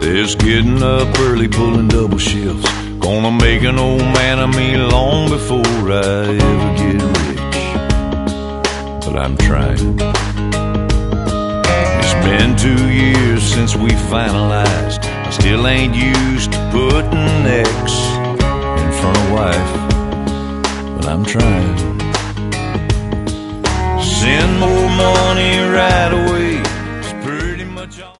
There's getting up early, pulling double shifts. Gonna make an old man of me long before I ever get rich. But I'm trying. It's been 2 years since we finalized. I still ain't used to putting X in front of wife. But I'm trying. Send more money right away.